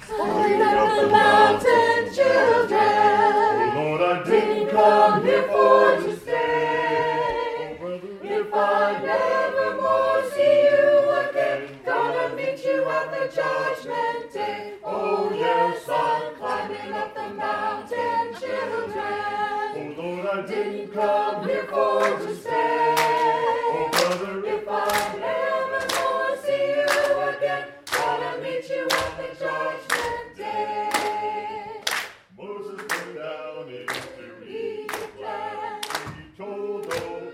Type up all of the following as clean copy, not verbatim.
Climbing up the mountain, children. Lord, I Didn't come here for to stay. If I never more see you again, gonna meet you at the judgment day. Oh yes, I'm climbing up the mountain, children. Lord, I Didn't come here for to stay. brother, If I never more see you again, gonna meet you at the judgment day. Moses went down into Egypt land, He told old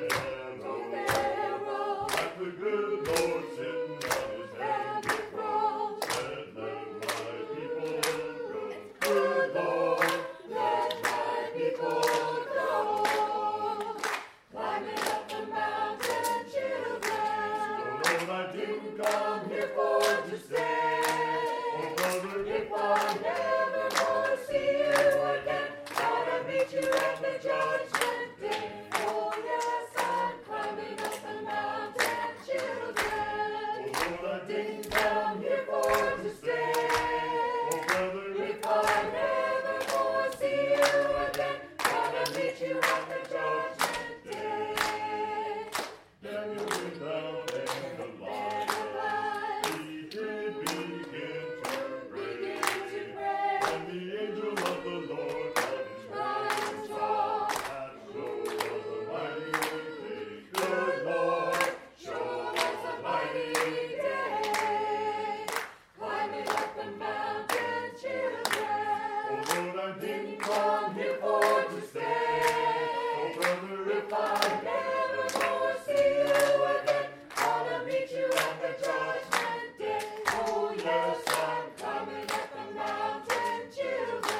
Pharaoh that the good Lord sitting on his hand said, let my people go. good Lord, let my people go. Climbing up the mountain, children. Lord, I didn't Come here for to stay. brother, If I never more see you again, gonna meet you at the judgment day. Oh yes, I'm climbing up the mountain, children. Lord, I Didn't come here for to stay. brother, If I never more see you again, gonna meet you at the judgment day. Daniel went down in the light. He did begin to pray. And the angel of the Lord on his right that show us a mighty day. Good Lord, Show us a mighty day. Climbing up the mountain, children. Lord, I didn't Come here for to stay. brother, If I never more see you again, gonna meet you at the judgment day. Oh yes, I'm climbing up the mountain,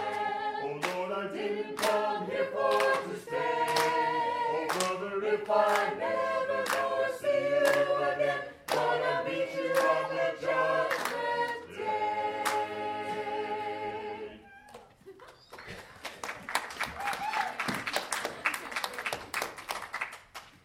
children. Lord, I didn't Didn't come here for to stay. brother, If I